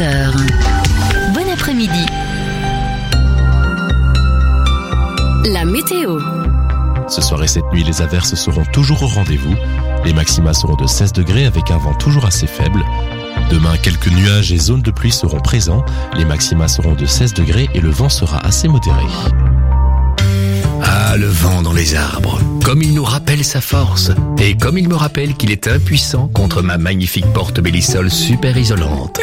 18h. Bon après-midi. La météo. Ce soir et cette nuit, les averses seront toujours au rendez-vous. Les maxima seront de 16 degrés avec un vent toujours assez faible. Demain, quelques nuages et zones de pluie seront présents. Les maxima seront de 16 degrés et le vent sera assez modéré. Ah, le vent dans les arbres, comme il nous rappelle sa force, et comme il me rappelle qu'il est impuissant contre ma magnifique porte Bellisol super isolante.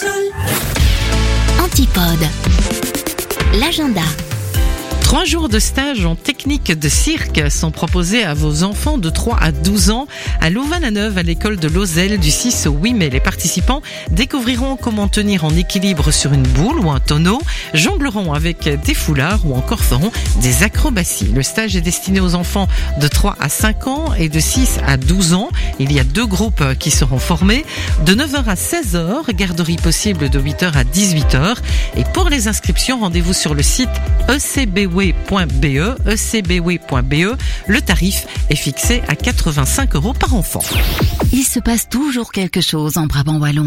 Antipode. L'agenda. 3 jours de stage en technique de cirque sont proposés à vos enfants de 3 à 12 ans à Louvain-la-Neuve à l'école de Lozelle du 6 au 8 mai. Les participants découvriront comment tenir en équilibre sur une boule ou un tonneau, jongleront avec des foulards ou encore feront des acrobaties. Le stage est destiné aux enfants de 3 à 5 ans et de 6 à 12 ans. Il y a 2 groupes qui seront formés de 9h à 16h, garderie possible de 8h à 18h. Et pour les inscriptions, rendez-vous sur le site ecbwe.be. Le tarif est fixé à 85 € par enfant. Il se passe toujours quelque chose en Brabant wallon.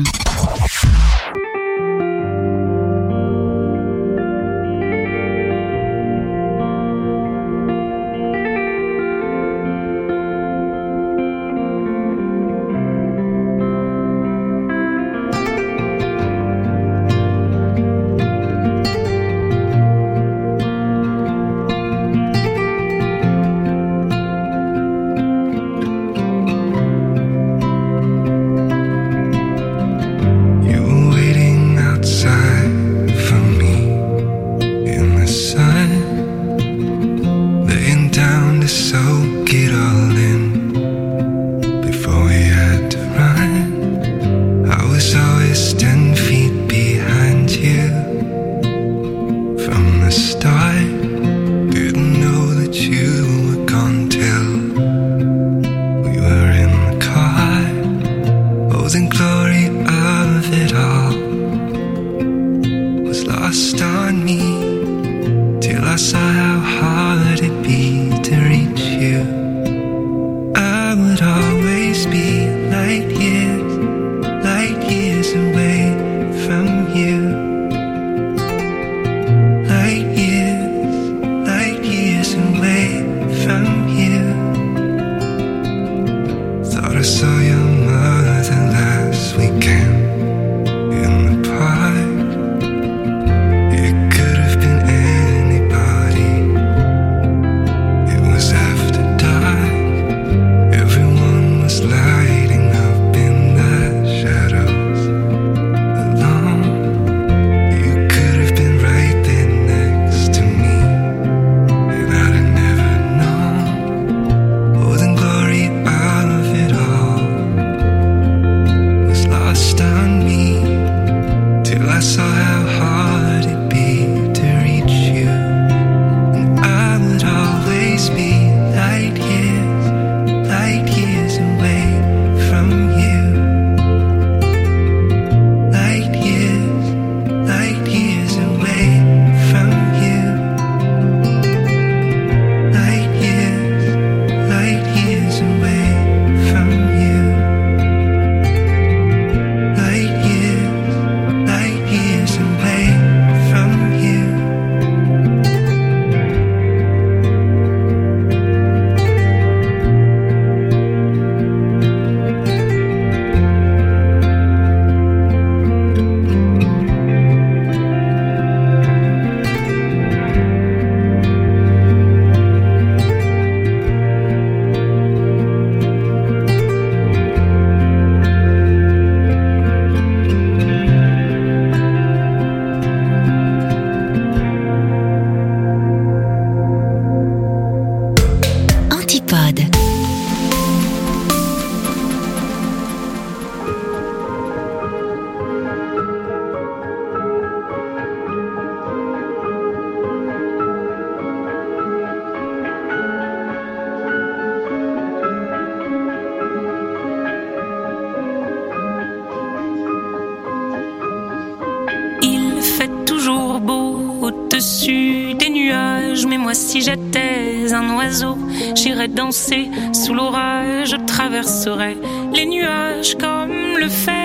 au-dessus des nuages. Mais moi si j'étais un oiseau, j'irais danser sous l'orage. Je traverserais les nuages comme le fait la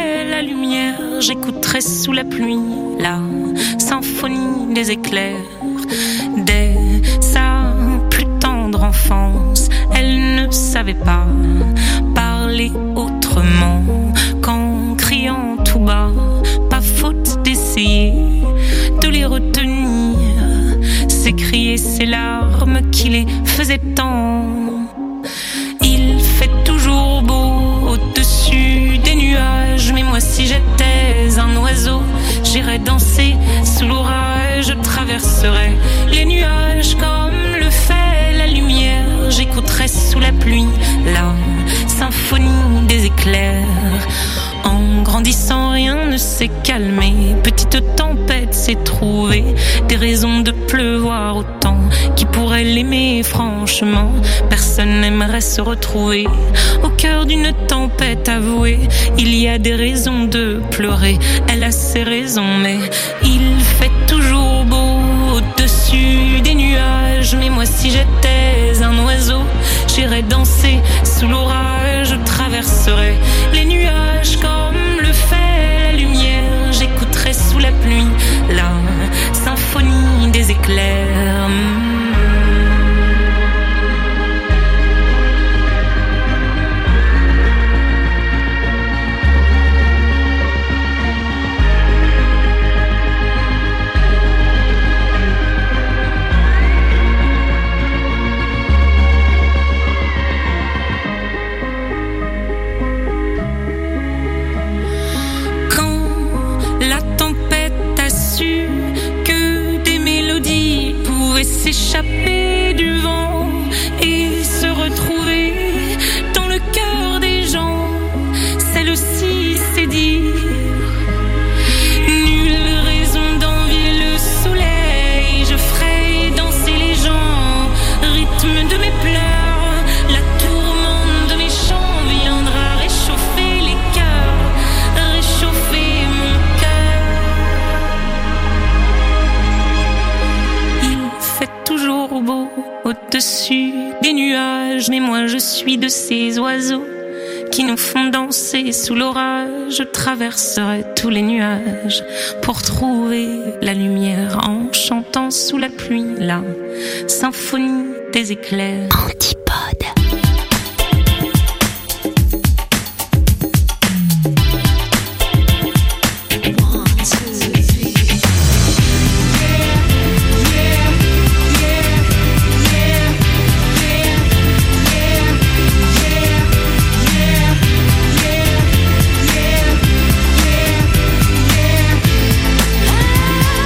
la lumière, j'écouterai sous la pluie la symphonie des éclairs. Dès sa plus tendre enfance, elle ne savait pas parler autrement qu'en criant tout bas. Pas faute d'essayer de les retenir, s'écrier ces larmes qui les faisaient tant. Il fait toujours beau au-dessus des nuages, mais moi si j'étais un oiseau, j'irais danser sous l'orage, je traverserais les nuages comme le fait la lumière, j'écouterais sous la pluie la symphonie des éclairs. En grandissant, rien ne s'est calmé. Petite tempête s'est trouvée des raisons de pleuvoir autant. Qui pourrait l'aimer franchement? Personne n'aimerait se retrouver au cœur d'une tempête avouée. Il y a des raisons de pleurer, elle a ses raisons, mais il fait toujours beau au-dessus des nuages. Mais moi si j'étais un oiseau, j'irais danser sous l'orage, je traverserais les nuages comme le fait la lumière, j'écouterais sous la pluie la symphonie des éclairs. S'échapper du vent et se retrouver dans le cœur des gens, celle-ci c'est dire. Nulle raison d'envier le soleil, je ferai danser les gens, rythme de mes pleurs, la tourmente de mes chants viendra réchauffer les cœurs, réchauffer mon cœur. Il fait toujours beau au-dessus des nuages, mais moi je suis de ces oiseaux qui nous font danser sous l'orage. Je traverserai tous les nuages pour trouver la lumière en chantant sous la pluie la symphonie des éclairs. Antipode.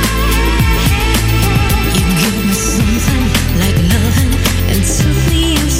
Like loving and suddenly you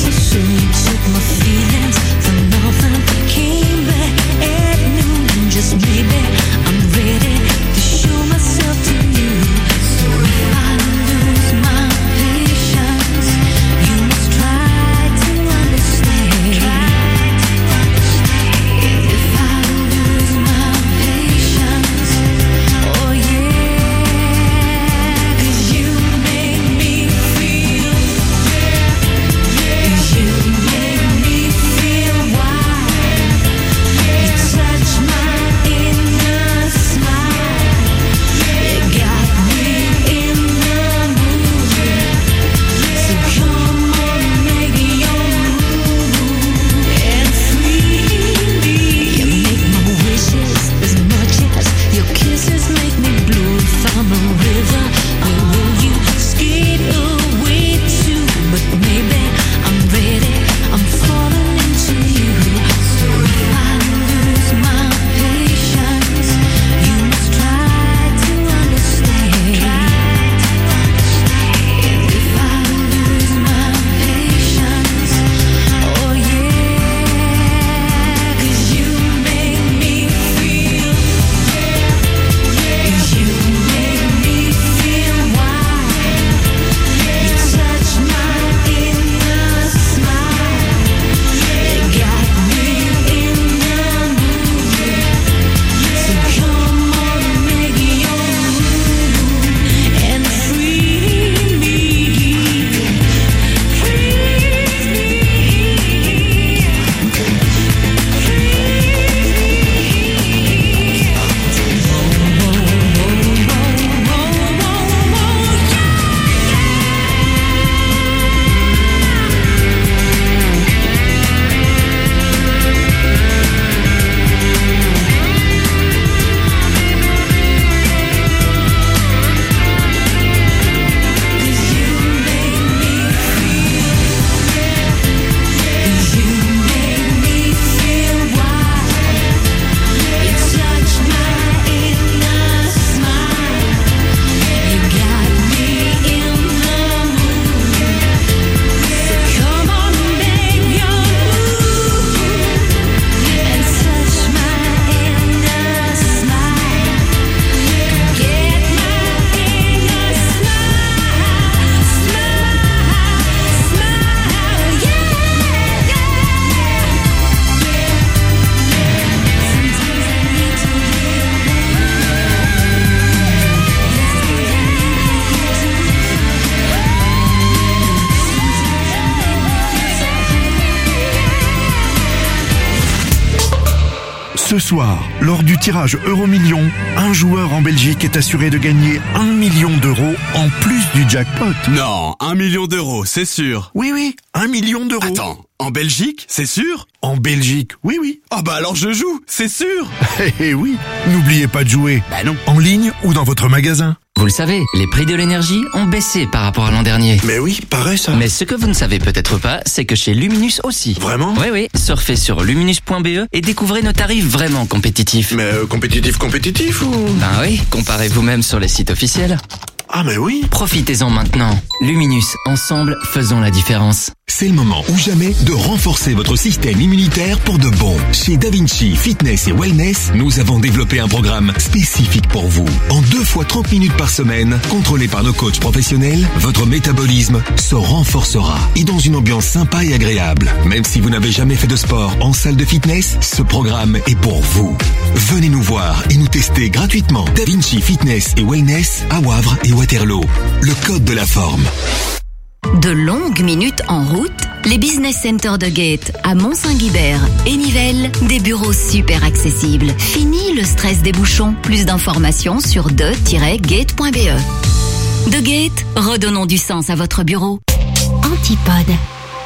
Ce soir, lors du tirage Euromillion, un joueur en Belgique est assuré de gagner 1 million d'euros en plus du jackpot. Non, 1 million d'euros, c'est sûr. Oui, 1 million d'euros. Attends, en Belgique, c'est sûr? En Belgique, oui. Ah bah alors je joue, c'est sûr. Eh oui, n'oubliez pas de jouer. Bah non. En ligne ou dans votre magasin. Vous le savez, les prix de l'énergie ont baissé par rapport à l'an dernier. Mais oui, pareil ça. Mais ce que vous ne savez peut-être pas, c'est que chez Luminus aussi. Vraiment? Oui, surfez sur luminus.be et découvrez nos tarifs vraiment compétitifs. Mais compétitif ou? Ben oui, comparez vous-même sur les sites officiels. Ah mais oui. Profitez-en maintenant. Luminus, ensemble, faisons la différence. C'est le moment ou jamais de renforcer votre système immunitaire pour de bon. Chez DaVinci Fitness et Wellness, nous avons développé un programme spécifique pour vous. En 2 fois 30 minutes par semaine, contrôlé par nos coachs professionnels, votre métabolisme se renforcera et dans une ambiance sympa et agréable. Même si vous n'avez jamais fait de sport en salle de fitness, ce programme est pour vous. Venez nous voir et nous tester gratuitement. DaVinci Fitness et Wellness à Wavre et Waterloo. Le code de la forme. De longues minutes en route, les business centers de Gate à Mont-Saint-Guibert et Nivelles, des bureaux super accessibles. Fini le stress des bouchons. Plus d'informations sur de-gate.be. De Gate, redonnons du sens à votre bureau. Antipode.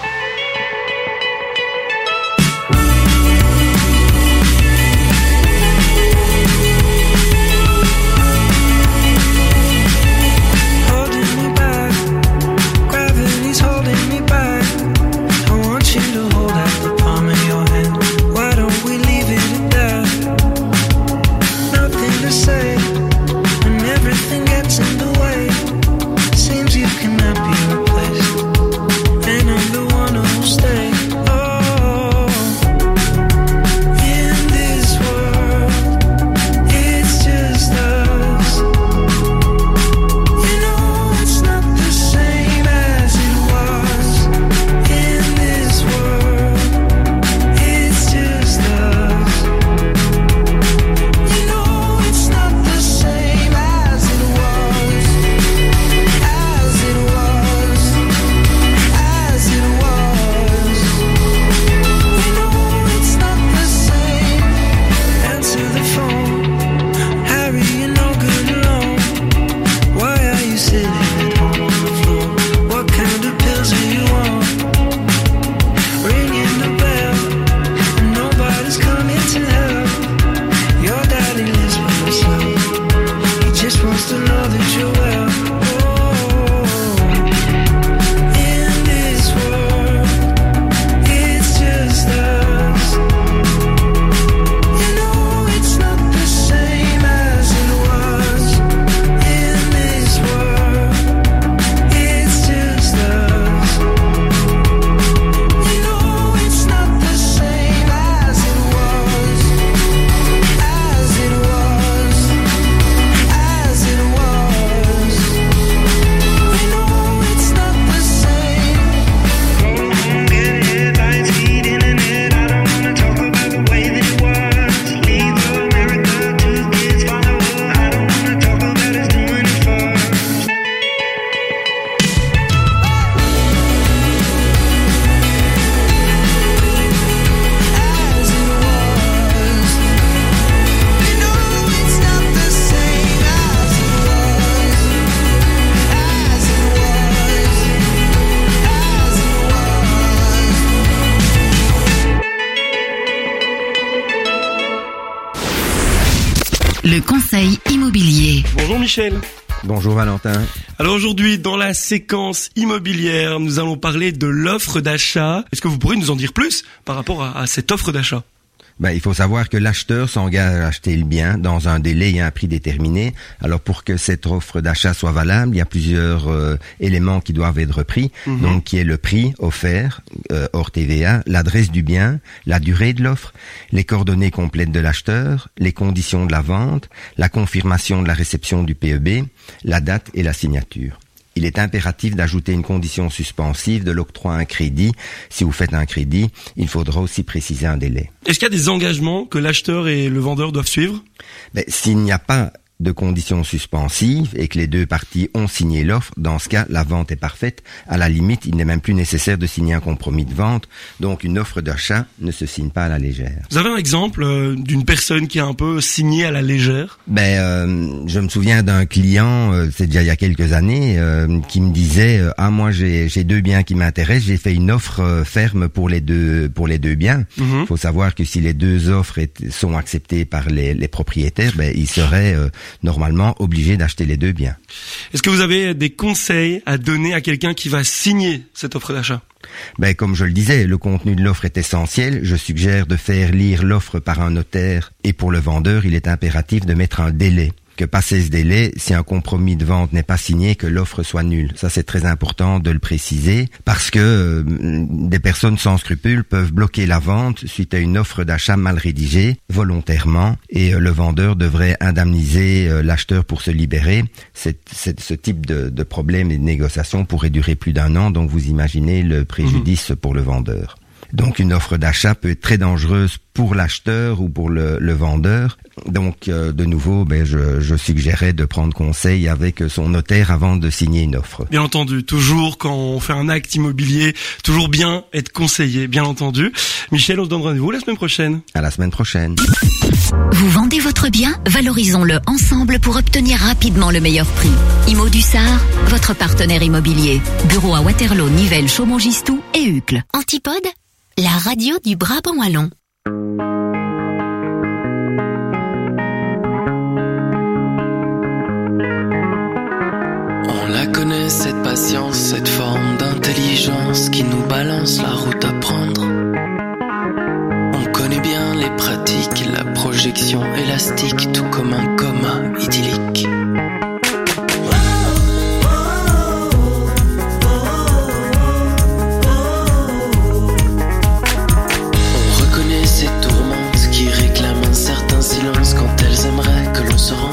Le conseil immobilier. Bonjour Michel. Bonjour Valentin. Alors aujourd'hui, dans la séquence immobilière, nous allons parler de l'offre d'achat. Est-ce que vous pourriez nous en dire plus par rapport à cette offre d'achat ? Il faut savoir que l'acheteur s'engage à acheter le bien dans un délai et un prix déterminé. Alors pour que cette offre d'achat soit valable, il y a plusieurs éléments qui doivent être pris. Donc qui est le prix offert hors TVA, l'adresse du bien, la durée de l'offre, les coordonnées complètes de l'acheteur, les conditions de la vente, la confirmation de la réception du PEB, la date et la signature. Il est impératif d'ajouter une condition suspensive de l'octroi à un crédit. Si vous faites un crédit, il faudra aussi préciser un délai. Est-ce qu'il y a des engagements que l'acheteur et le vendeur doivent suivre ? S'il n'y a pas de conditions suspensives et que les deux parties ont signé l'offre, dans ce cas, la vente est parfaite. À la limite, il n'est même plus nécessaire de signer un compromis de vente. Donc, une offre d'achat ne se signe pas à la légère. Vous avez un exemple d'une personne qui a un peu signé à la légère? Je me souviens d'un client, c'est déjà il y a quelques années, qui me disait moi j'ai 2 biens qui m'intéressent, j'ai fait une offre ferme pour les deux biens. Il faut savoir que si les 2 offres sont acceptées par les propriétaires, il serait normalement obligé d'acheter les 2 biens. Est-ce que vous avez des conseils à donner à quelqu'un qui va signer cette offre d'achat? Comme je le disais, le contenu de l'offre est essentiel. Je suggère de faire lire l'offre par un notaire, et pour le vendeur, il est impératif de mettre un délai. Que passé ce délai, si un compromis de vente n'est pas signé, que l'offre soit nulle. Ça, c'est très important de le préciser, parce que des personnes sans scrupules peuvent bloquer la vente suite à une offre d'achat mal rédigée, volontairement, et le vendeur devrait indemniser l'acheteur pour se libérer. Ce type de problème et de négociation pourrait durer plus d'1 an, donc vous imaginez le préjudice pour le vendeur. Donc une offre d'achat peut être très dangereuse pour l'acheteur ou pour le vendeur. Donc de nouveau, je suggérais de prendre conseil avec son notaire avant de signer une offre. Bien entendu, toujours quand on fait un acte immobilier, toujours bien être conseillé, bien entendu. Michel, on se donne rendez-vous la semaine prochaine. À la semaine prochaine. Vous vendez votre bien? Valorisons-le ensemble pour obtenir rapidement le meilleur prix. Immo Dussart, votre partenaire immobilier. Bureau à Waterloo, Nivelles, Chaumont-Gistoux et Uccle. Antipode, la radio du Brabant wallon. On la connaît, cette patience, cette forme d'intelligence qui nous balance la route à prendre. On connaît bien les pratiques, la projection élastique, tout comme un coma idyllique. On reconnaît ces tourmentes qui réclament un certain silence quand elles aimeraient que l'on se rende.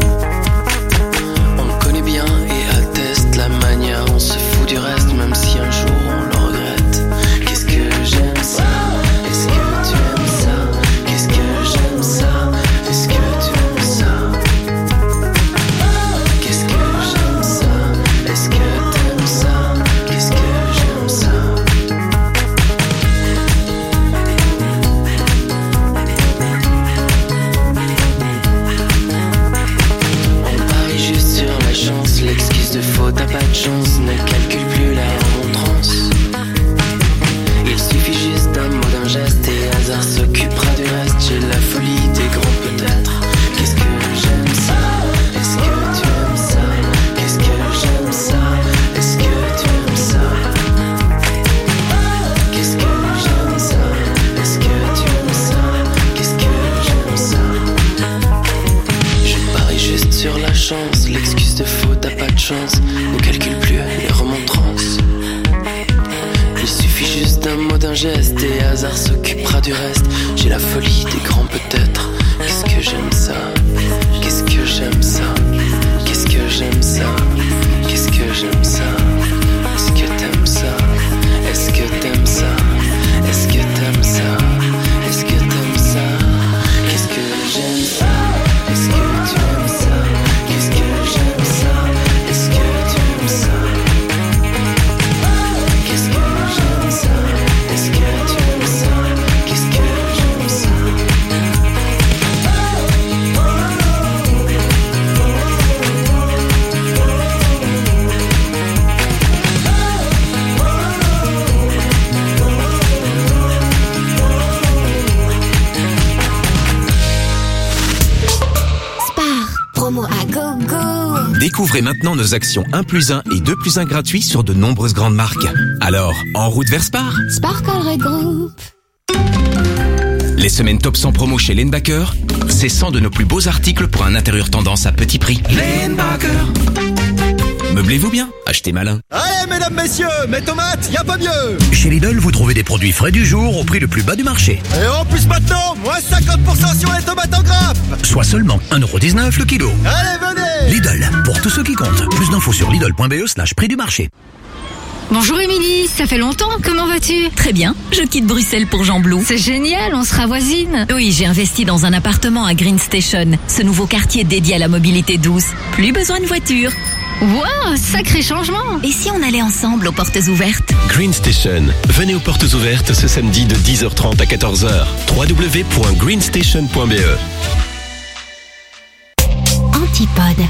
On connaît bien et atteste la manière, on se fout du reste même si un jour on le regrette. Qu'est-ce que j'aime ça? Est-ce que tu aimes ça? Qu'est-ce que j'aime ça? Est-ce que tu aimes ça? Qu'est-ce que j'aime ça? Est-ce que t'aimes ça? Qu'est-ce que j'aime ça? On parie juste sur la chance, l'excuse de faute à pas de chance ne calcule plus la remontrance. Il suffit juste d'un mot, d'un geste et hasard s'occupera du reste. J'ai la folie des grands peut-être. Qu'est-ce que j'aime ça? Est-ce que tu aimes ça? Qu'est-ce que j'aime ça? Est-ce que tu aimes ça? Qu'est-ce que j'aime ça? Est-ce que tu aimes ça? Qu'est-ce que j'aime ça? Je parie juste sur la chance, l'excuse de faute à pas de chance ne calcule plus les remontrances. Il suffit juste d'un mot, d'un geste et hasard s'occupera du reste. J'ai la folie des grands peut-être. Qu'est-ce que j'aime ça? Qu'est-ce que j'aime ça? Qu'est-ce que j'aime ça? Qu'est-ce que j'aime ça? Est-ce que t'aimes ça? Est-ce que t'aimes ça? Est-ce que t'aimes ça? Est-ce que t'aimes ça? Qu'est-ce que j'aime ça? Est-ce que tu aimes ça? Qu'est-ce que j'aime ça? Est-ce que tu aimes ça? Qu'est-ce que j'aime ça? Est-ce que tu aimes ça? Qu'est-ce que j'aime ça? Spar, promo à gogo. Découvrez maintenant nos actions 1+1 et 2+1 gratuits sur de nombreuses grandes marques. Alors, en route vers Spar. Sparkle Regroup. Les semaines top 100 promo chez Lane-Backer, c'est 100 de nos plus beaux articles pour un intérieur tendance à petit prix. Lane-Backer. Meublez-vous bien, achetez malin. Allez, mesdames, messieurs, mes tomates, y a pas mieux. Chez Lidl, vous trouvez des produits frais du jour au prix le plus bas du marché. Et en plus maintenant, moins 50% sur les tomates en grappe. Soit seulement 1,19€ le kilo. Allez, venez. Lidl, pour tous ceux qui comptent. Plus d'infos sur Lidl.be/prix du marché. Bonjour Émilie, ça fait longtemps, comment vas-tu? Très bien, je quitte Bruxelles pour Jean Blou. C'est génial, on sera voisines. Oui, j'ai investi dans un appartement à Green Station, ce nouveau quartier dédié à la mobilité douce. Plus besoin de voiture. Wow, sacré changement. Et si on allait ensemble aux portes ouvertes? Green Station. Venez aux portes ouvertes ce samedi de 10h30 à 14h. www.greenstation.be. Antipode.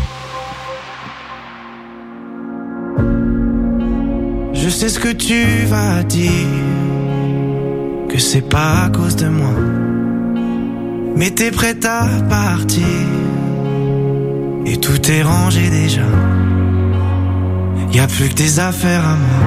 Je sais ce que tu vas dire, que c'est pas à cause de moi, mais t'es prête à partir, et tout est rangé déjà. Y a plus que tes affaires à moi.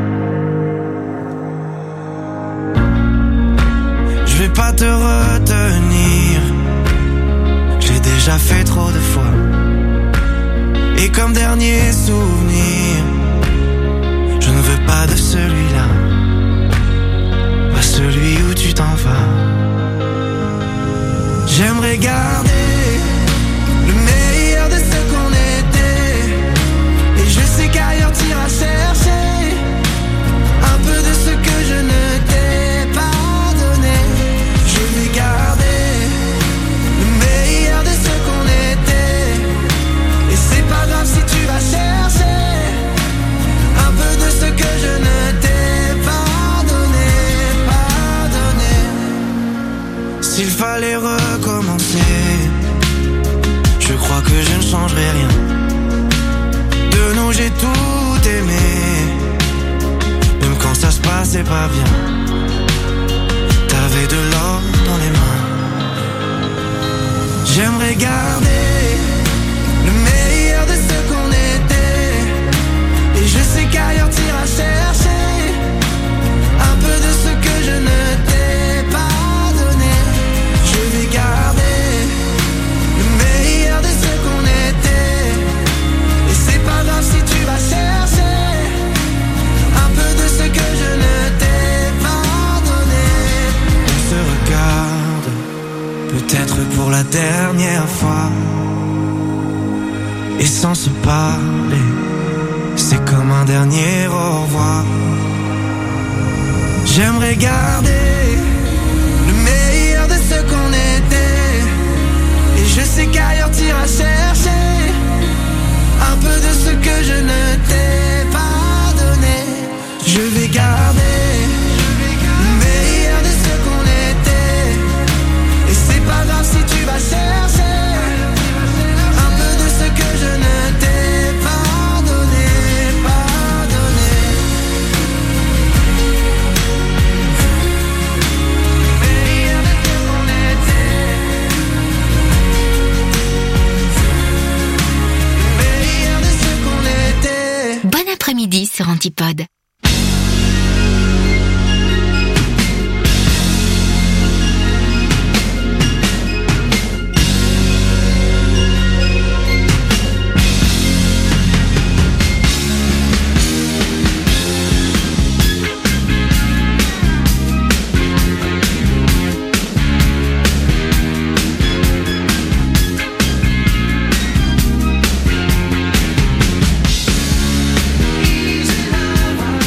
Je vais pas te retenir, j'ai déjà fait trop de fois. Et comme dernier souvenir, je ne veux pas de celui-là, pas celui où tu t'en vas. J'aimerais garder le meilleur de ce qu'on était, et je sais qu'ailleurs t'iras chercher un peu de ce que je ne t'ai pas donné. Je vais garder le meilleur de ce qu'on était, et c'est pas grave si tu vas chercher un peu de ce que je ne t'ai pas donné, pas donné. S'il fallait recommencer, je crois que je ne changerai rien. De nous j'ai tout aimé, même quand ça se passait pas bien. T'avais de l'or dans les mains. J'aimerais garder le meilleur de ce qu'on était, et je sais qu'ailleurs t'iras chercher un peu de ce que je ne t'ai pas donné. Je vais garder le meilleur de ce qu'on était, et c'est pas grave si tu vas chercher un peu de ce que je ne t'ai pas donné. On se regarde, peut-être pour la dernière fois, et sans se parler, c'est comme un dernier au revoir. J'aimerais garder le meilleur de ce qu'on était, et je sais qu'ailleurs t'iras chercher un peu de ce que je ne t'ai pas donné. Je vais garder le meilleur de ce qu'on était, et c'est pas grave si tu vas chercher un peu de ce que je ne t'ai pas donné, pas donné. Le meilleur de ce qu'on était, le meilleur de ce qu'on était. Bon après-midi sur Antipode. Easy love.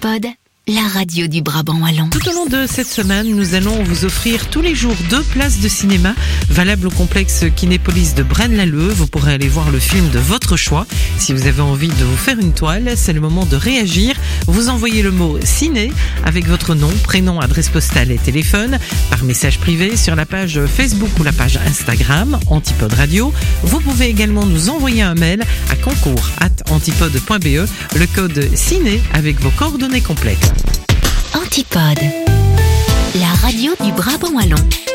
Antipode, la radio du Brabant wallon. Tout au long de cette semaine, nous allons vous offrir tous les jours 2 places de cinéma valables au complexe Kinépolis de Braine-l'Alleud. Vous pourrez aller voir le film de votre choix. Si vous avez envie de vous faire une toile, c'est le moment de réagir. Vous envoyez le mot ciné avec votre nom, prénom, adresse postale et téléphone par message privé sur la page Facebook ou la page Instagram Antipode Radio. Vous pouvez également nous envoyer un mail à concours@antipode.be, le code ciné avec vos coordonnées complètes. Antipode, la radio du Brabant wallon.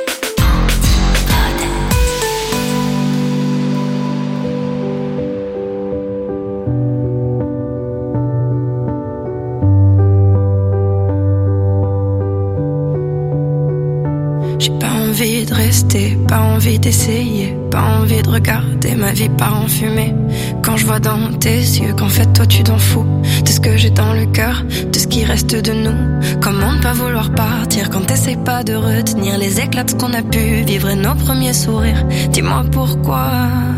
J'ai pas envie de rester, pas envie d'essayer, pas envie de regarder ma vie part en fumée. Quand je vois dans tes yeux qu'en fait toi tu t'en fous de ce que j'ai dans le cœur, de ce qui reste de nous. Comment ne pas vouloir partir quand t'essayes pas de retenir les éclats de ce qu'on a pu vivre et nos premiers sourires. Dis-moi pourquoi.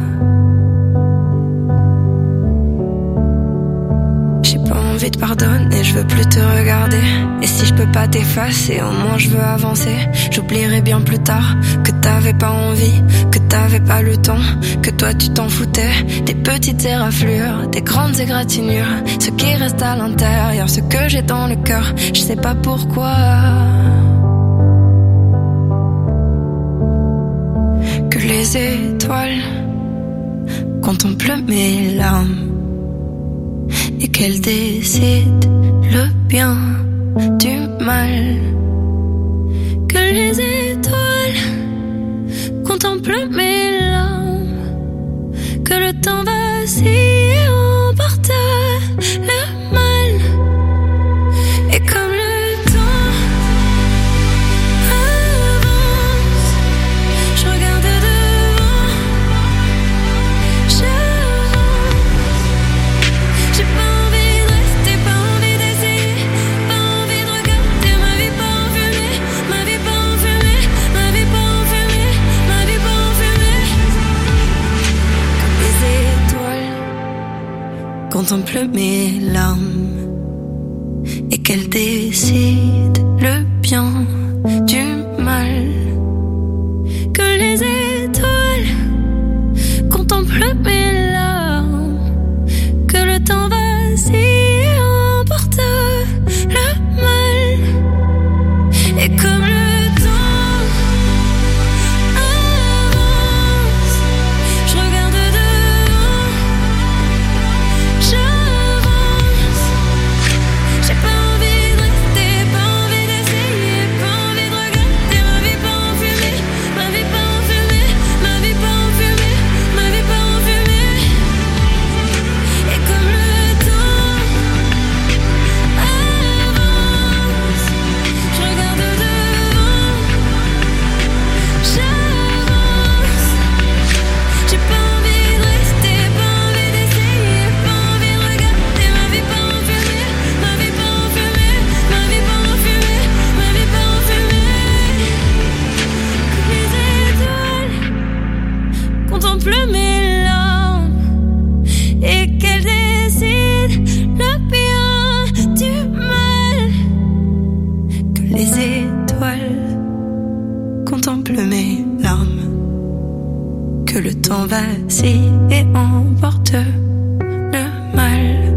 J'ai pas envie de pardonner, je veux plus te regarder. Et si je peux pas t'effacer, au moins je veux avancer. J'oublierai bien plus tard que t'avais pas envie, que t'avais pas le temps, que toi tu t'en foutais. Des petites éraflures, des grandes égratignures, ce qui reste à l'intérieur, ce que j'ai dans le cœur, je sais pas pourquoi. Que les étoiles contemplent mes larmes et qu'elle décide le bien du mal. Que les étoiles contemplent mes larmes, que le temps vacille et emporte le mal. Et comme le temps avance, je regarde devant, j'avance. J'ai pas envie de rester, pas envie d'essayer, pas envie de regarder ma vie pas en fumée, ma vie pas en fumée, ma vie pas en fumée, ma vie pas en fumée. Comme les étoiles contemplent mes larmes et qu'elles décident le bien du mal. Que les étoiles contemplent mes larmes, que le temps vacille et emporte le mal. Et comme le temps avance, je regarde devant, j'avance. J'ai pas envie de rester, pas envie d'essayer, pas envie de regarder ma vie pas en fumée, ma vie pas en fumée, ma vie pas en fumée, ma vie pas en fumée. Et comme le temps avance, je regarde devant, j'avance. J'ai pas envie de rester, pas envie d'essayer, pas envie de regarder ma vie pas en fumée, ma vie pas en fumée, ma vie pas en fumée, ma vie pas en fumée. Que les étoiles contemplent mes larmes et qu'elles décident le bien du mal. Que les étoiles contemplent mes larmes, que le temps vacille et emporte le mal.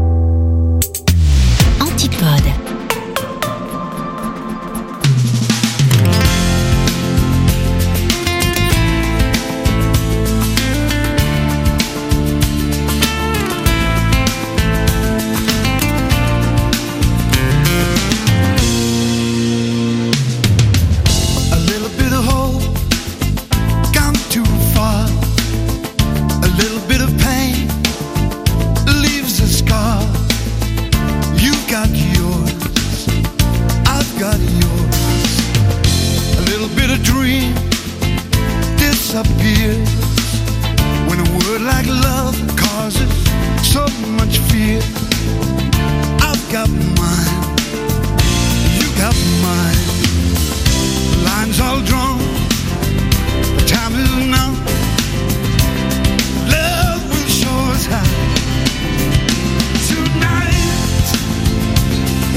Antipode. A little bit of hope, gone too far. A little bit of pain leaves a scar. You've got yours, I've got yours. A little bit of dream disappears when a word like love causes so much fear. I've got mine, you got mine. The lines all drawn, the time is now. Love will show us how. Tonight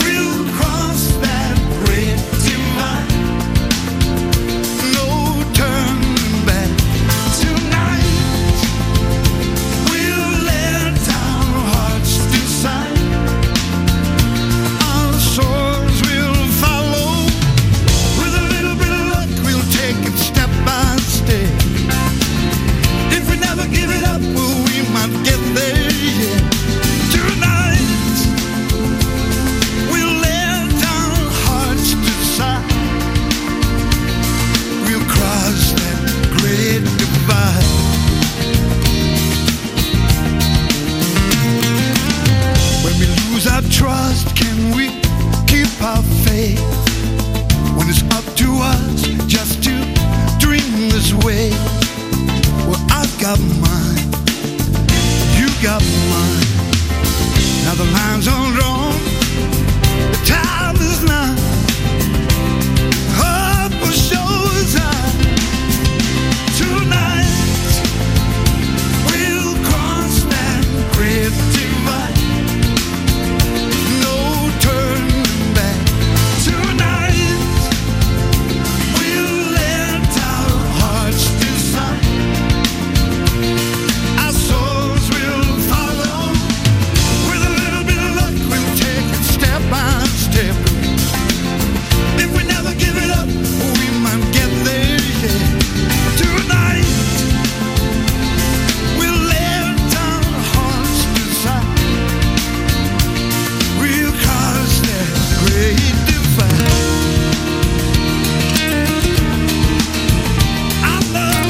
got mine, you got mine. Now the lines are drawn, the time is now. Up for show's high. Tonight we'll cross that great divide. No turning back. Tonight we'll let our hearts decide. Our souls will follow. With a little bit of luck, we'll take it step by step. If we never give it up, we might get there, yeah. Tonight we'll let our hearts decide. We'll cross that great divide. I love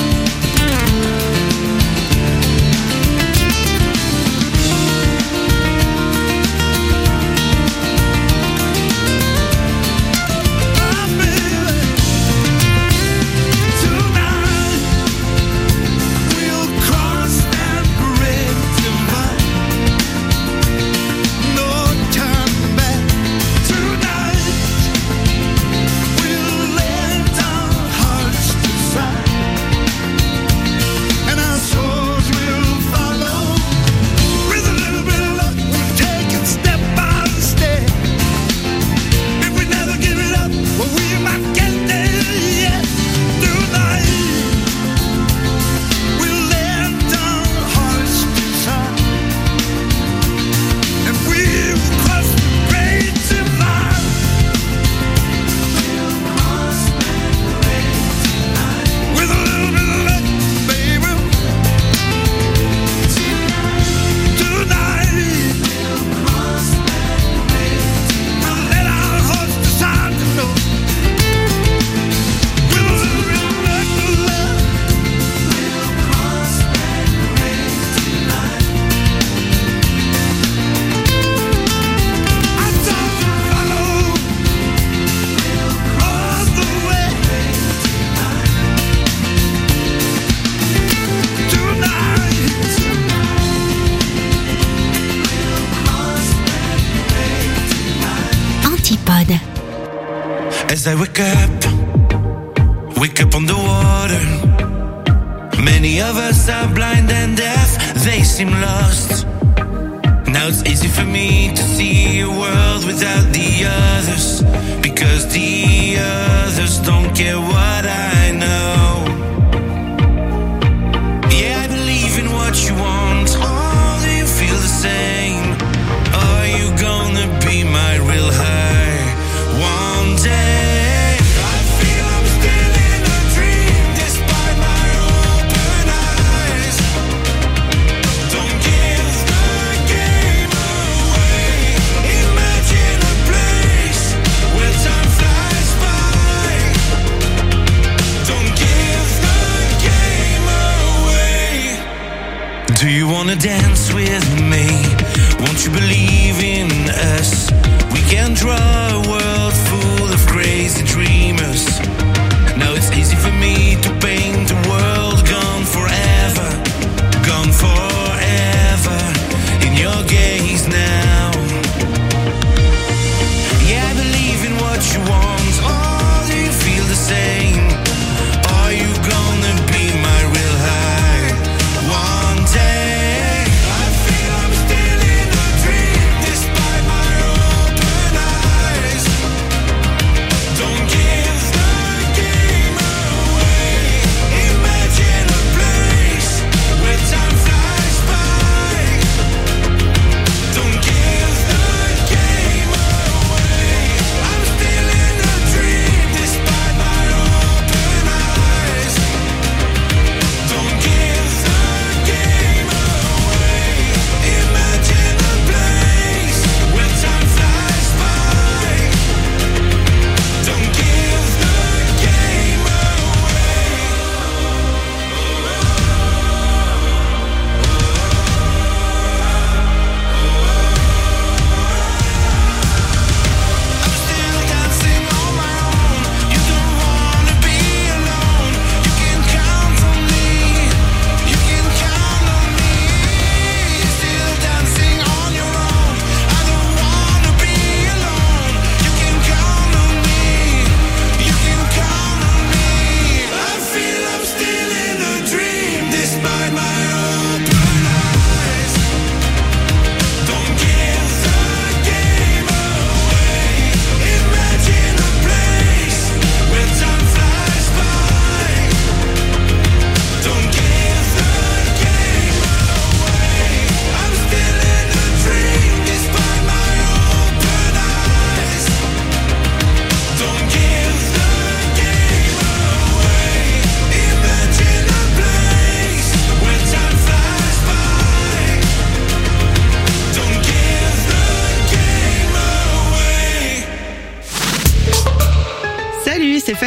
Antipode. As I wake up on the water. Many of us are blind and deaf, they seem lost. Now it's easy for me to see a world without the others, because the others don't get what I know. Yeah, I believe in what you want. Oh, do you feel the same? Are you gonna be my real high one day? I feel I'm still in a dream despite my open eyes. Don't give the game away. Imagine a place where time flies by. Don't give the game away. Do you wanna dance with me? Won't you believe in us? We can draw a world full of crazy dreamers. Now it's easy for me to paint a world gone forever, gone forever in your gaze now. Yeah, I believe in what you want. Oh, do you feel the same? Are you gonna be my real high one day? Don't give the game away.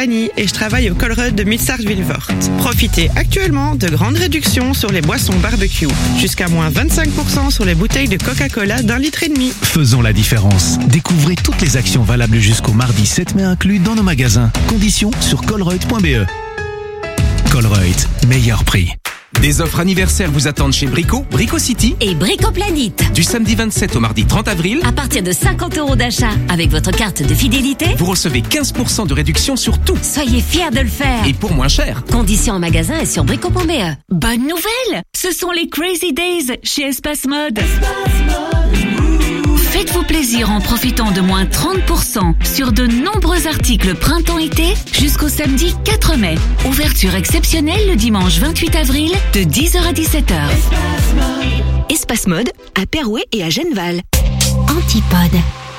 Fanny et je travaille au Colruyt de Mutsart-Villevort. Profitez actuellement de grandes réductions sur les boissons barbecue. Jusqu'à moins 25% sur les bouteilles de Coca-Cola d'1,5 litre. Faisons la différence. Découvrez toutes les actions valables jusqu'au mardi 7 mai inclus dans nos magasins. Conditions sur colruyt.be. Colruyt, meilleur prix. Des offres anniversaires vous attendent chez Brico, Brico City Et Bricoplanète. du samedi 27 au mardi 30 avril. À partir de 50 € d'achat avec votre carte de fidélité, Vous recevez 15% de réduction sur tout. soyez fiers de le faire. Et pour moins cher. Conditions en magasin et sur brico.be. Bonne nouvelle! Ce sont les Crazy Days chez Espace Mode. Faites-vous plaisir en profitant de moins 30% sur de nombreux articles printemps-été jusqu'au samedi 4 mai. Ouverture exceptionnelle le dimanche 28 avril de 10h à 17h. Espace Mode à Perouet et à Genneval. Antipode.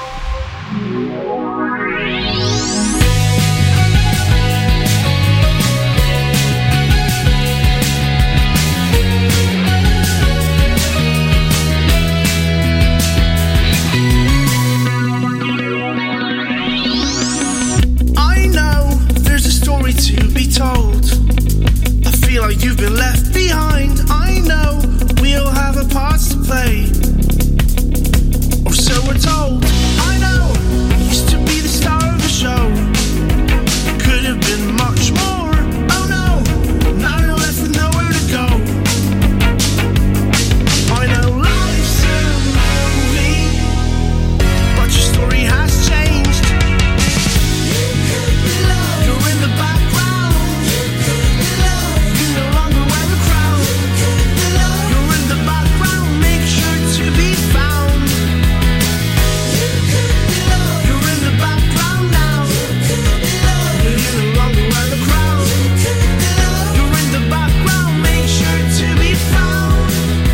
I know there's a story to be told. I feel like you've been left behind. I know we all have a part to play, or so we're told. I know you used to be the star of the show. Could have been much more. Oh no, now you're left with nowhere to go. I know life's a movie, but your story has changed. You're in the background. You no longer wear a crown. You're in the background, make sure to be found. You're in the background now. You no longer wear a crown. You're in the background, make sure to be found.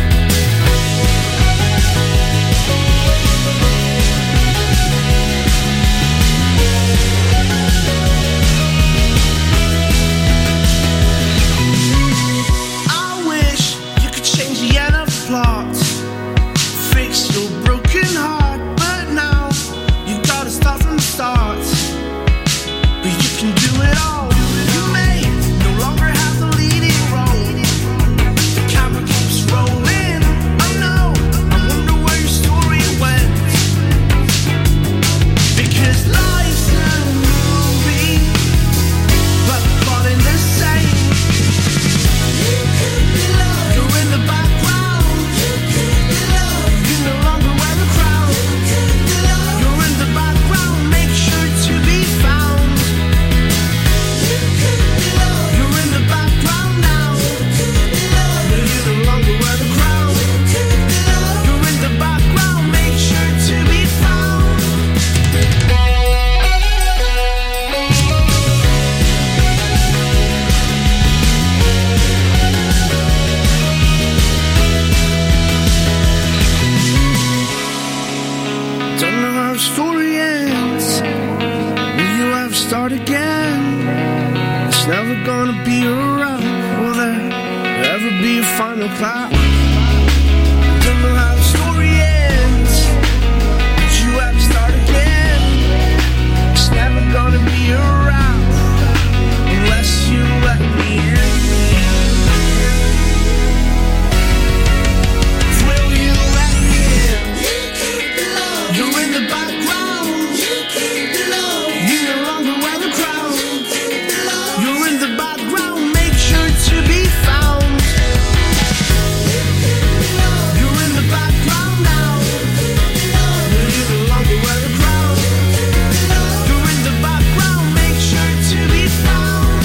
I wish you could change the end of the plot, fix your broken heart, but now you gotta start from the start. But you can do it all. You may no longer have the leading role. The camera keeps rolling. Oh no, I wonder where your story went. Because life's a movie, but the plot ain't the same. You're in the background. You no longer wear a crown. You're in the background, make sure to be found. You're in the background now. You no longer wear the crown. You're in the background, make sure to be found. Don't know how the story ends. Will you ever start again? It's never gonna be around. Will there ever be a final clap? Don't know how the story ends. Will you ever start again? It's never gonna be around unless you let me in. Will you let me in? You're in the background. You no longer wear the crown. You're in the background, make sure to be found. You're in the background now. You no longer wear the crown. You're in the background, make sure to be found.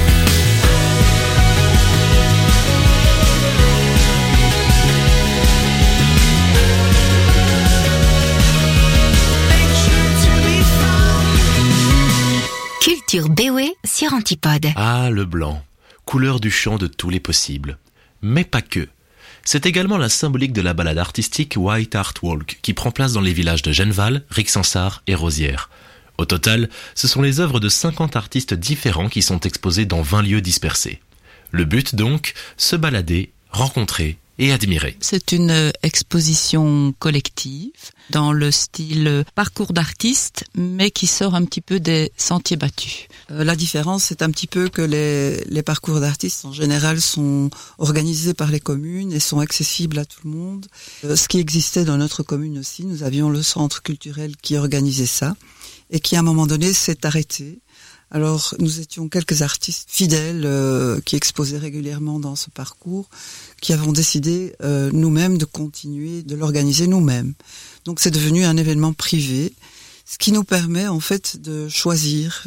Make sure to be found. Culture BOE sur Antipode. Ah, le blanc, couleur du chant de tous les possibles. Mais pas que. C'est également la symbolique de la balade artistique White Art Walk, qui prend place dans les villages de Genneval, Rixensart et Rosières. Au total, ce sont les œuvres de 50 artistes différents qui sont exposés dans 20 lieux dispersés. Le but donc, se balader, rencontrer et admirer. C'est une exposition collective dans le style parcours d'artistes, mais qui sort un petit peu des sentiers battus. La différence, c'est un petit peu que les parcours d'artistes, en général, sont organisés par les communes et sont accessibles à tout le monde. Ce qui existait dans notre commune aussi, nous avions le centre culturel qui organisait ça et qui, à un moment donné, s'est arrêté. Alors, nous étions quelques artistes fidèles qui exposaient régulièrement dans ce parcours, qui avons décidé nous-mêmes de continuer, de l'organiser nous-mêmes. Donc, c'est devenu un événement privé, ce qui nous permet en fait de choisir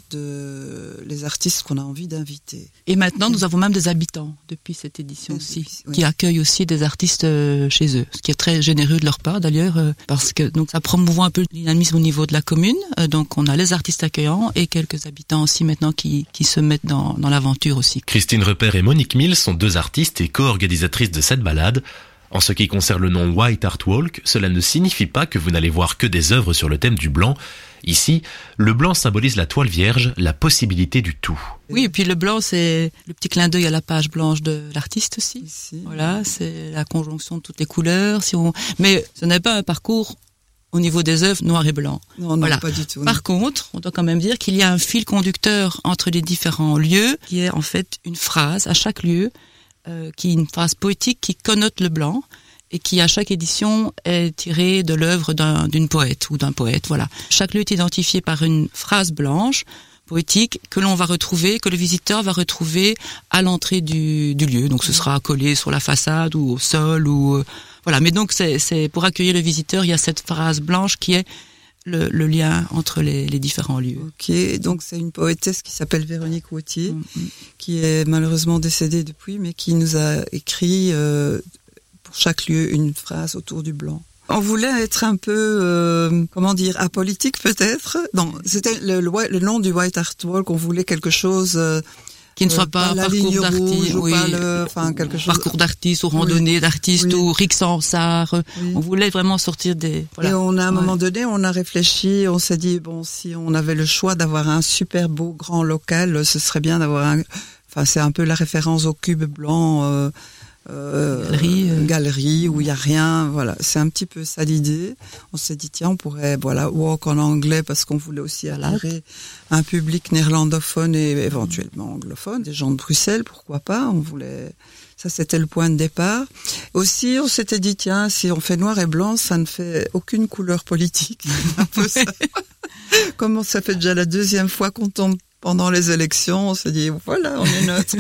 les artistes qu'on a envie d'inviter. Et maintenant, nous avons même des habitants depuis cette édition-ci, qui accueillent aussi des artistes chez eux, ce qui est très généreux de leur part d'ailleurs, parce que donc ça promouvoit un peu le dynamisme au niveau de la commune. Donc on a les artistes accueillants et quelques habitants aussi maintenant qui se mettent dans l'aventure aussi. Christine Repère et Monique Mills sont 2 artistes et co-organisatrices de cette balade. En ce qui concerne le nom White Art Walk, cela ne signifie pas que vous n'allez voir que des œuvres sur le thème du blanc. Ici, le blanc symbolise la toile vierge, la possibilité du tout. Oui, et puis le blanc, c'est le petit clin d'œil à la page blanche de l'artiste aussi. Ici. Voilà, c'est la conjonction de toutes les couleurs. Mais ce n'est pas un parcours au niveau des œuvres noir et blanc. Non, voilà. Pas du tout. Par contre, on doit quand même dire qu'il y a un fil conducteur entre les différents lieux, qui est en fait une phrase à chaque lieu, qui est une phrase poétique qui connote le blanc et qui à chaque édition est tirée de l'œuvre d'une poète ou d'un poète. Voilà. Chaque lieu est identifié par une phrase blanche poétique que l'on va retrouver, que le visiteur va retrouver à l'entrée du lieu. Donc ce sera collé sur la façade ou au sol ou voilà. Mais donc c'est pour accueillir le visiteur, il y a cette phrase blanche qui est le lien entre les différents lieux. Ok, donc c'est une poétesse qui s'appelle Véronique Wautier, qui est malheureusement décédée depuis, mais qui nous a écrit pour chaque lieu une phrase autour du blanc. On voulait être un peu, apolitique peut-être. Non, c'était le nom du White Art Walk, on voulait quelque chose... qui ne soit pas parcours d'artiste, quelque chose. Parcours d'artiste ou randonnée d'artiste ou Rick Sansard. On voulait vraiment sortir des. Voilà. Et à un moment donné, on a réfléchi, on s'est dit si on avait le choix d'avoir un super beau grand local, ce serait bien d'avoir c'est un peu la référence au cube blanc. Galerie où il y a rien, voilà, c'est un petit peu ça l'idée. On s'est dit tiens, on pourrait walk en anglais parce qu'on voulait aussi attirer un public néerlandophone et éventuellement anglophone, des gens de Bruxelles, pourquoi pas. Ça c'était le point de départ. Aussi, on s'était dit tiens, si on fait noir et blanc, ça ne fait aucune couleur politique. Un peu ça. Comment ça fait déjà la 2e fois qu'on tombe pendant les élections, on s'est dit voilà, on est neutre.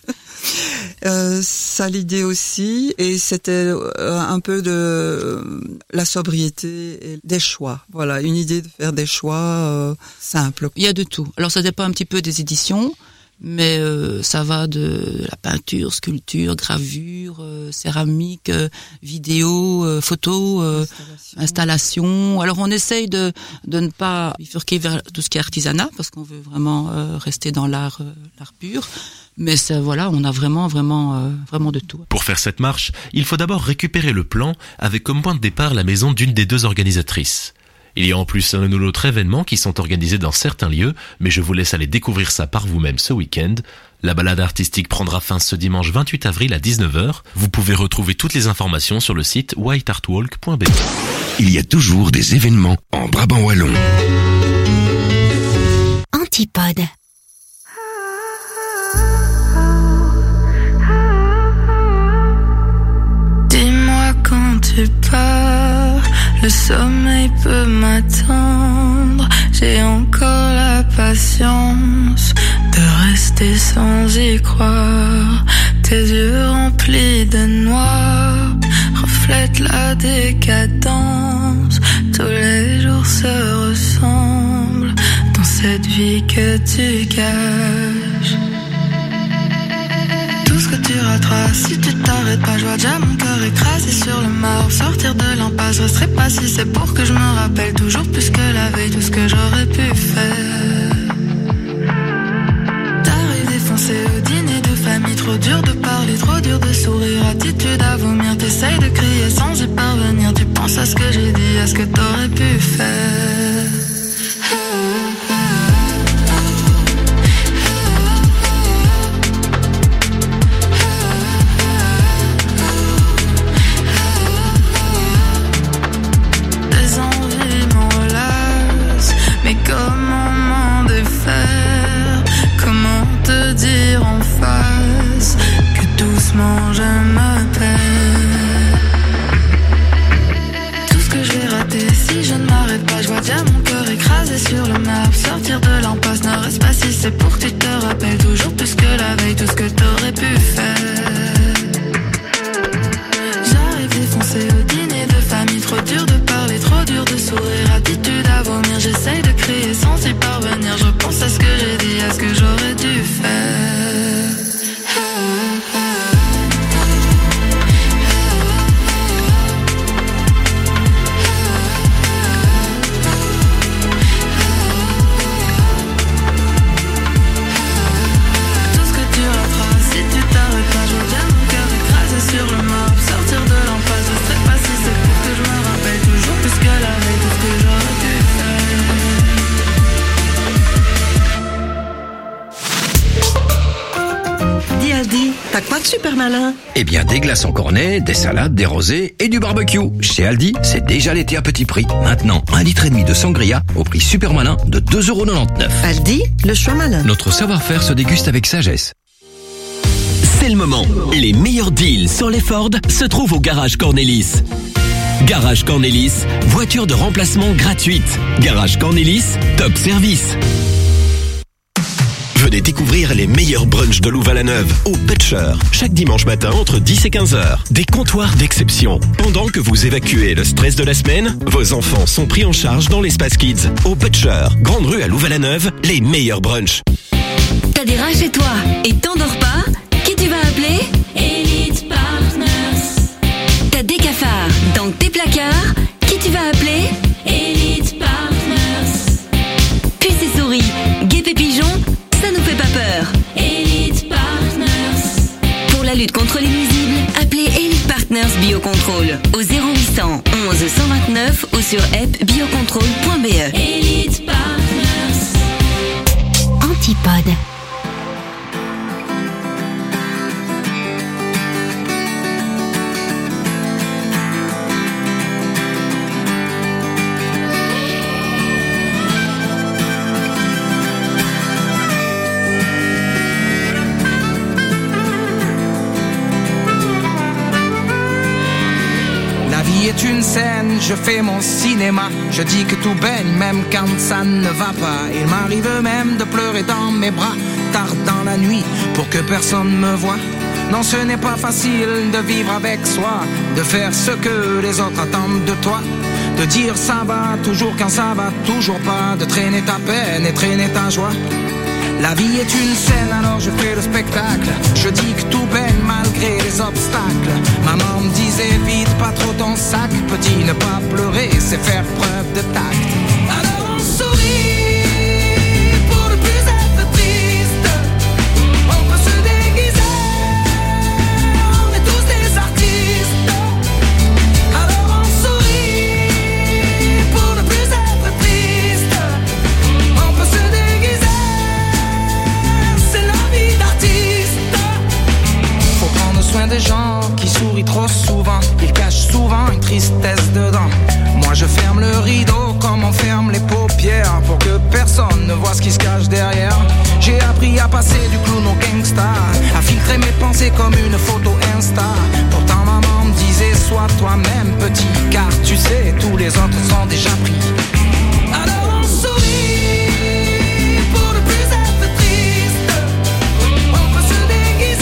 Ça l'idée aussi, et c'était un peu de la sobriété et des choix. Voilà, une idée de faire des choix simples. Il y a de tout. Alors ça dépend un petit peu des éditions, mais ça va de la peinture, sculpture, gravure, céramique, vidéo, photo, installation. Alors on essaye de ne pas bifurquer vers tout ce qui est artisanat parce qu'on veut vraiment rester dans l'art pur. Mais on a vraiment de tout. Pour faire cette marche, il faut d'abord récupérer le plan avec comme point de départ la maison d'une des 2 organisatrices. Il y a en plus un ou l'autre événement qui sont organisés dans certains lieux, mais je vous laisse aller découvrir ça par vous-même ce week-end. La balade artistique prendra fin ce dimanche 28 avril à 19h. Vous pouvez retrouver toutes les informations sur le site whiteartwalk.be. Il y a toujours des événements en Brabant wallon. Antipode. Dis-moi quand tu pars, le sommeil peut m'attendre. J'ai encore la patience de rester sans y croire. Tes yeux remplis de noir reflètent la décadence. Tous les jours se ressemblent dans cette vie que tu caches. Tout ce que tu rateras si tu t'arrêtes pas. Je vois déjà mon cœur écrasé sur le marbre. Sortir de l'impasse, je resterai pas si c'est pour que je me rappelle toujours plus que la veille tout ce que j'aurais pu faire. T'arrives défoncé au dîner de famille. Trop dur de parler, trop dur de sourire. Attitude à vomir, t'essayes de crier sans y parvenir. Tu penses à ce que j'ai dit, à ce que t'aurais pu faire. me plaît. Tout ce que je vais rater si je ne m'arrête pas. Je vois déjà mon cœur écrasé sur le map. Sortir de l'impasse ne reste pas si c'est pour que tu te rappelles toujours plus que la veille, tout ce que t'aurais pu faire. J'arrive défoncé au dîner de famille. Trop dur de parler, trop dur de sourire. Attitude à vomir, j'essaye de crier sans y parvenir. Je pense à ce que j'ai dit, à ce que j'aurais dû faire. Tout ce que tu rateras si tu t'arrêtes pas. Je vois bien mon cœur écrasé sur le map. Sortir de l'impasse, je serais pas si c'est pour que je me rappelle toujours plus que la veille, tout ce que j'aurais dû faire. Dis Aldi, t'as quoi de super malin? Eh bien, des glaces en cornet, des salades, des rosés et du barbecue. Chez Aldi, c'est déjà l'été à petit prix. Maintenant, 1,5 litre de sangria au prix super malin de 2,99 €. Aldi, le choix malin. Notre savoir-faire se déguste avec sagesse. C'est le moment. Les meilleurs deals sur les Ford se trouvent au Garage Cornelis. Garage Cornelis, voiture de remplacement gratuite. Garage Cornelis, top service. Venez découvrir les meilleurs brunchs de Louvain-la-Neuve au Butcher. Chaque dimanche matin entre 10 et 15 heures. Des comptoirs d'exception. Pendant que vous évacuez le stress de la semaine, vos enfants sont pris en charge dans l'espace Kids. Au Butcher, Grande Rue à Louvain-la-Neuve, les meilleurs brunchs. T'as des rats chez toi et t'endors pas? Qui tu vas appeler? Elite Partners. T'as des cafards dans tes placards? Qui tu vas appeler? Elite Partners. Puis ces souris, guêpes et pigeons, ça nous fait pas peur. Elite Partners. Pour la lutte contre les nuisibles, appelez Elite Partners Biocontrôle au 0800 11 129 ou sur appbiocontrôle.be. Elite Partners. Antipode. Est une scène, je fais mon cinéma. Je dis que tout baigne même quand ça ne va pas. Il m'arrive même de pleurer dans mes bras tard dans la nuit pour que personne me voie. Non, ce n'est pas facile de vivre avec soi, de faire ce que les autres attendent de toi, de dire ça va toujours quand ça va toujours pas, de traîner ta peine et traîner ta joie. La vie est une scène, alors je fais le spectacle. Je dis que tout baigne malgré les obstacles. Maman me disait vite pas trop ton sac. Petit, ne pas pleurer, c'est faire preuve de tact. Alors on sourit pour ne plus être triste. On peut se déguiser, on est tous des artistes. Alors on sourit pour ne plus être triste. On peut se déguiser. Soin des gens qui sourient trop souvent. Ils cachent souvent une tristesse dedans. Moi je ferme le rideau comme on ferme les paupières, pour que personne ne voit ce qui se cache derrière. J'ai appris à passer du clown au gangsta, à filtrer mes pensées comme une photo Insta. Pourtant maman me disait sois toi-même petit, car tu sais tous les autres sont déjà pris. Alors on sourit pour ne plus être triste. On peut se déguiser.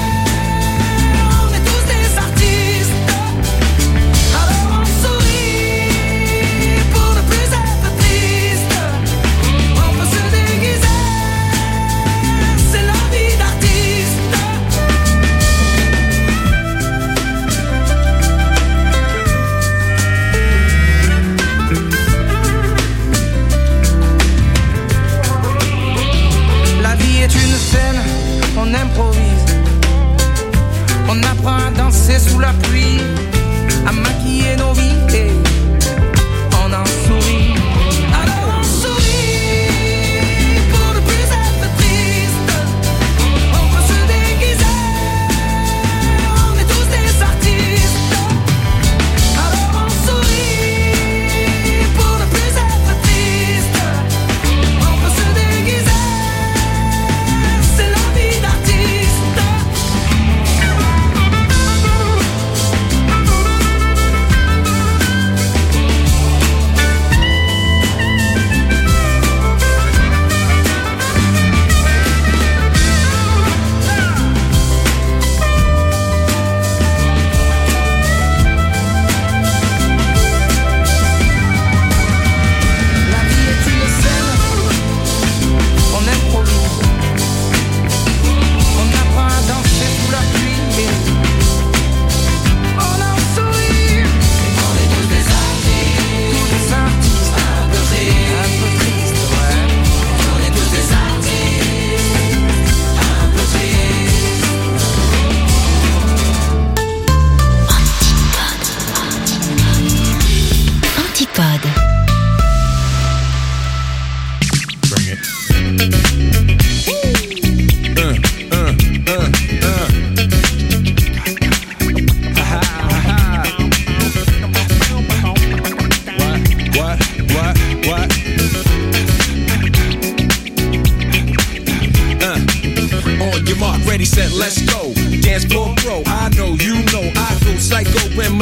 On improvise, on apprend à danser sous la pluie, à maquiller nos vies et on en sourit. Alors on sourit pour ne plus être triste. On peut se déguiser, on est tous des artistes. Alors on sourit pour ne plus être triste. On peut se déguiser. C'est la vie d'artiste.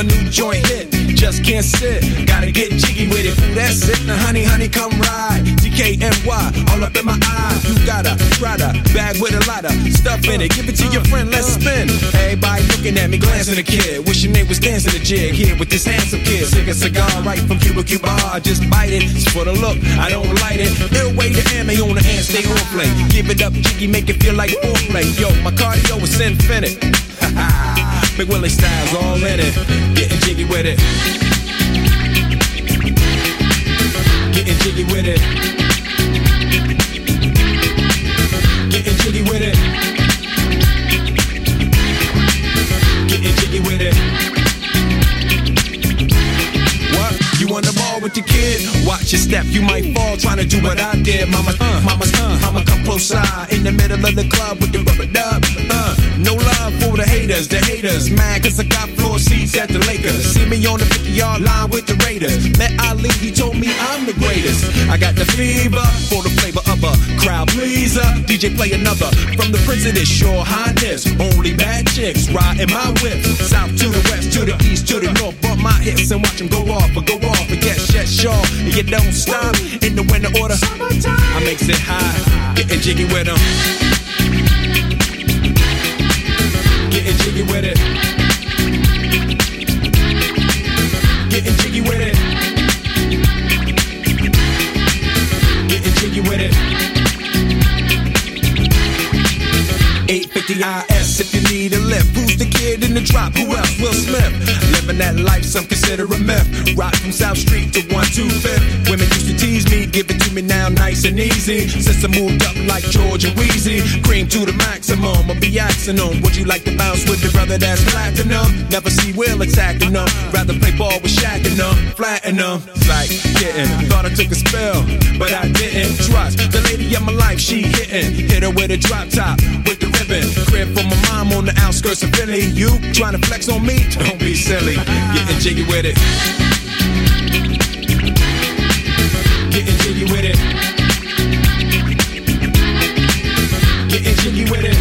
my new joint hit. Just can't sit, gotta get jiggy with it. Ooh, that's it. Now honey, honey, come ride. DKNY, all up in my eye. You gotta try to bag with a lot of stuff in it. Give it to your friend, let's spin. Everybody looking at me, glancing a kid. Wishing they was dancing a jig here with this handsome kid. Sick a cigar right from Cuba Cuba. I just bite it. It's for the look, I don't light it. Ill way to ammo on the hand, stay on play. Give it up, jiggy, make it feel like foreplay. Yo, my cardio is infinite. Big Willie style's all in it. Getting jiggy with it. Getting jiggy with it. Getting jiggy with it. Getting jiggy with it. What? You on the ball with the kid? Watch your step, you might fall trying to do what I did. Mama, Mama, come close side in the middle of the club with the rubber dub. No love for the haters, mad cause I got floor seats at the Lakers. See me on the 50-yard line with the Raiders. Met Ali, he told me I'm the greatest. I got the fever for the flavor of a crowd pleaser. DJ play another from the Prince of this Your Highness. Only bad chicks riding my whip. South to the west, to the east, to the north. Bump my hips and watch them go off. And get shut short, and you don't stop. In the winter order, I makes it high. Getting jiggy with them. Getting jiggy with it. Getting jiggy with it. Getting jiggy with it. 850 IS if you need a lift. Who's the kid in the drop? Who else? Will Smith. Living that life, some consider a myth. Rock from South Street to 125th. Women used to tease me, give it to me now nice and easy. Since I moved up like George and Wheezy, cream to the maximum. I'll be axing them. Would you like to bounce with the brother that's platinum? Never see Will attacking them. Rather play ball with Shaq and them, flatten them. Like getting, thought I took a spell, but I didn't. Trust the lady of my life, she hitting. Hit her with a drop top, with the ribbon. Crib for my mom on the outskirts of Philly. You trying to flex on me? Don't be silly. Getting jiggy with it. Getting jiggy with it. Getting jiggy with it.